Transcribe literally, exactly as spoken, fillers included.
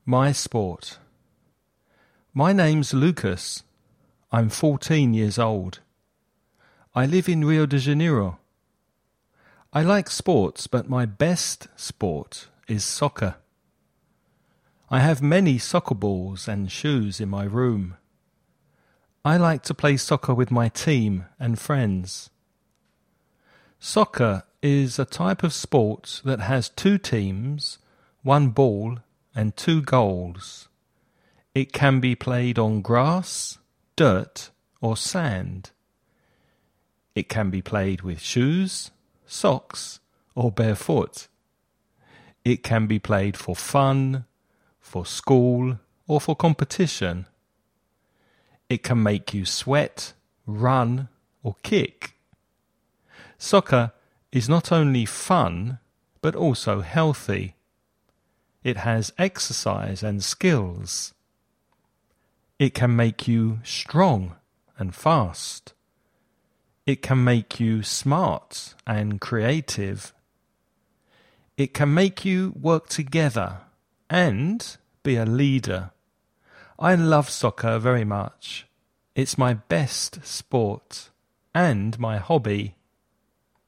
My sport. My name's Lucas. I'm fourteen years old. I live in Rio de Janeiro. I like sports, but my best sport is soccer. I have many soccer balls and shoes in my room. I like to play soccer with my team and friends. Soccer is a type of sport that has two teams, one ball, and two goals. It can be played on grass, dirt, or sand. It can be played with shoes, socks, or barefoot. It can be played for fun, for school, or for competition. It can make you sweat, run, or kick. Soccer is not only fun, but also healthy. It has exercise and skills. It can make you strong and fast. It can make you smart and creative. It can make you work together and be a leader. I love soccer very much. It's my best sport and my hobby.